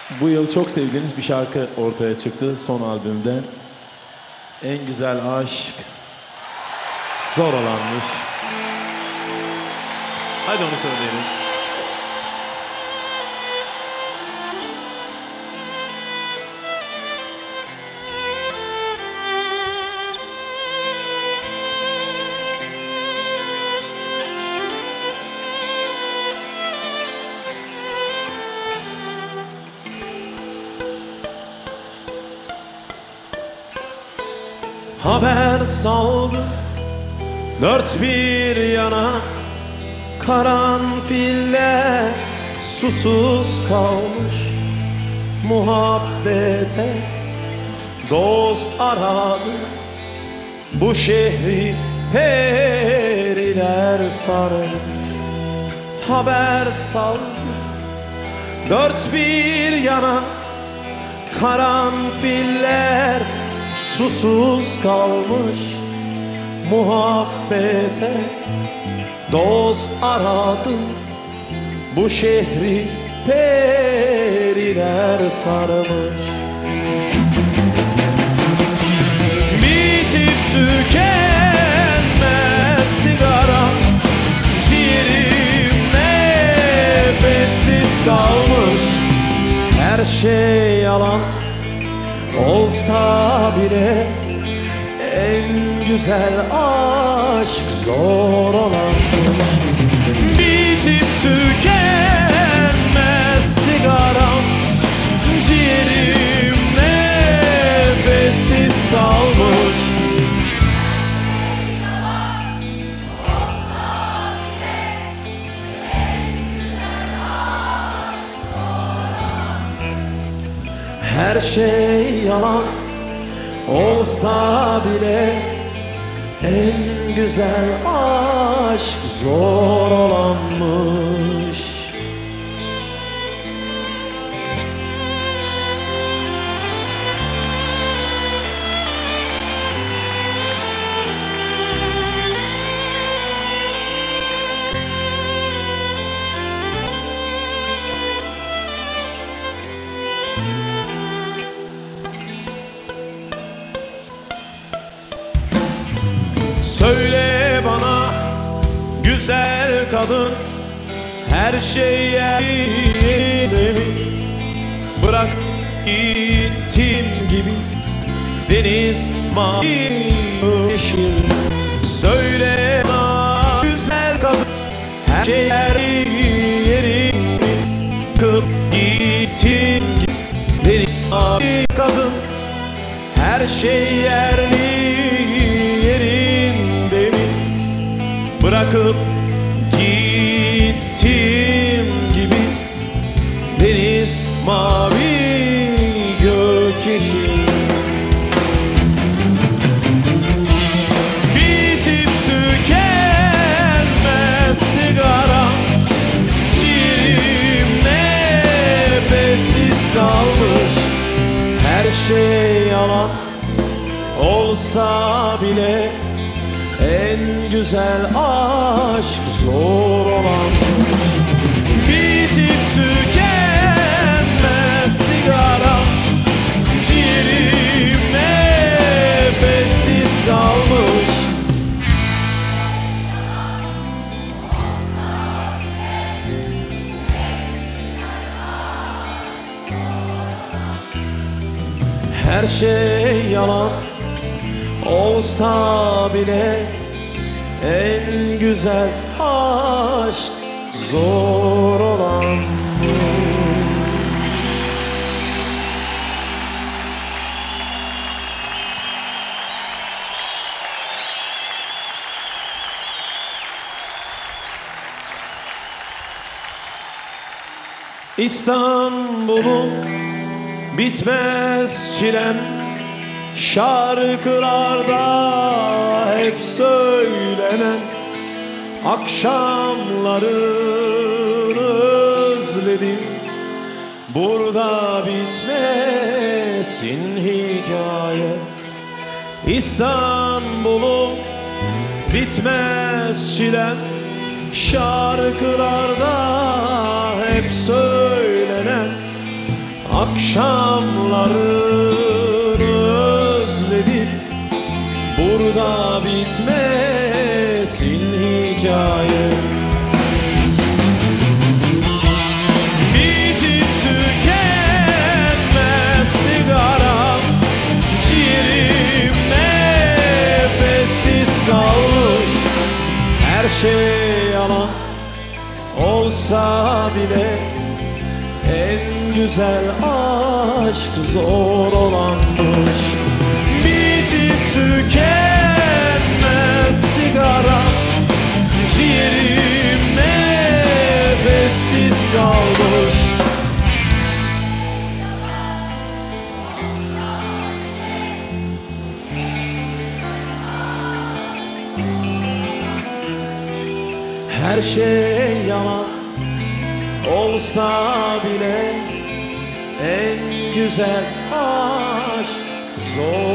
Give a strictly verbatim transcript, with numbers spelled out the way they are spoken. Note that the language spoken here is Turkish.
Bu yıl çok sevdiğiniz bir şarkı ortaya çıktı son albümde. En güzel aşk zor olanmış. Hadi onu söyleyelim. Haber saldı dört bir yana, karanfiller susuz kalmış. Muhabbete dost aradı, bu şehri periler sarmış. Haber saldı dört bir yana, karanfiller susuz kalmış. Muhabbete dost aradım, bu şehri periler sarmış. Bitip tükenmez sigara, ciğerim nefessiz kalmış. Her şey yalan olsa bile en güzel aşk zor olanmış. Bitip tükenmez sigaram, ciğerim nefessiz kalmış. Her şey yalan olsa bile en güzel aşk zor olanmış. Söyle bana güzel kadın, her şey yerinde mi? Bırak gittim gibi deniz mavi yeşil. Söyle bana güzel kadın, her şey yerinde mi? Bırak gittim gibi deniz mavi kadın, her şey yerli. Bırakıp gittim gibi deniz mavi gökyeşil. Bitip tükenmez sigara, ciğerim nefessiz kalmış. Her şey yalan olsa bile en güzel aşk zor olanmış. Bitip tükenmez sigara, ciğerim nefessiz kalmış. Her şey yalan olsa bile en güzel aşk zor olanmış. İstanbul'un bitmez çilem, şarkılarda hep söylenen, akşamlarını özledim. Burada bitmesin hikaye. İstanbul'um bitmez çilem, şarkılarda hep söylenen, Akşamları özledim, burada bitmesin hikaye. Bitip tükenmez sigaram, ciğerim nefessiz kalmış. Her şey yalan olsa bile en güzel aşk zor olanmış. Bitip tükenmez sigaram, ciğerim nefessiz kalmış. Her şey yalan olsa bile en güzel aşk zor